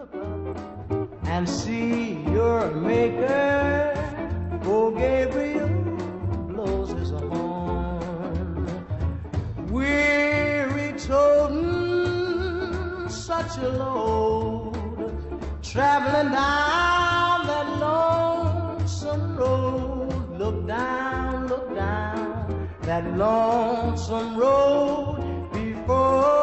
and see your maker. Oh, Gabriel blows his horn. Weary toting such a load, traveling down that lonesome road. Look down that lonesome road before